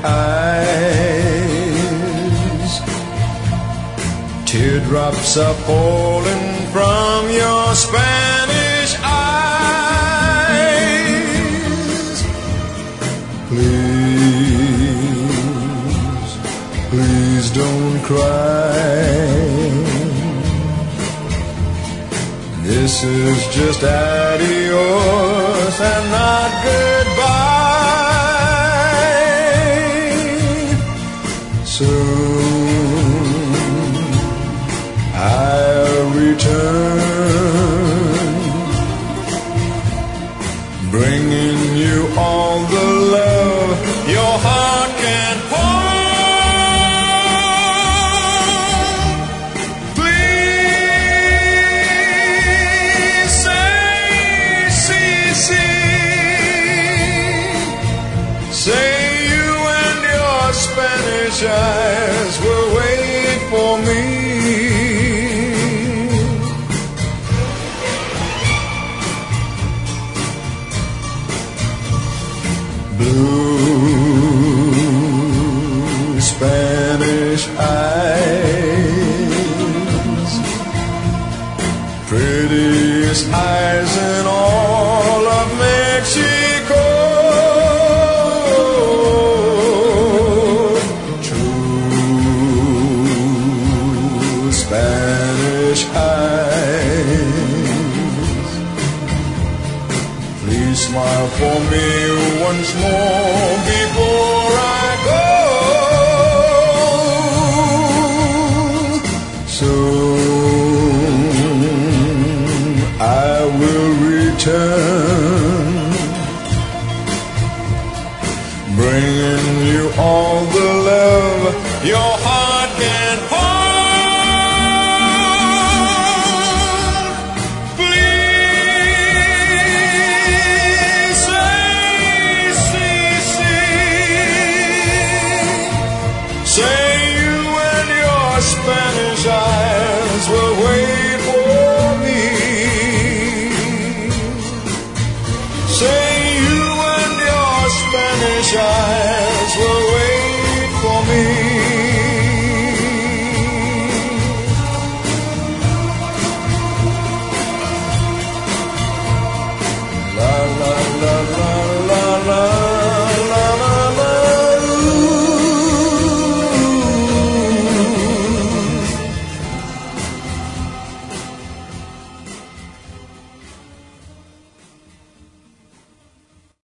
eyes. Teardrops are falling from your Spanish eyes. Please, please don't cry. This is just adios and not goodbye. Soon I'll return, bringing you all the love your heart can pour. Say you and your Spanish eyes will wait for me. Blue Spanish eyes, prettiest eyes in all of Mexico. Spanish eyes, please smile for me once more before I go. Soon I will return, bringing you all the love your heart can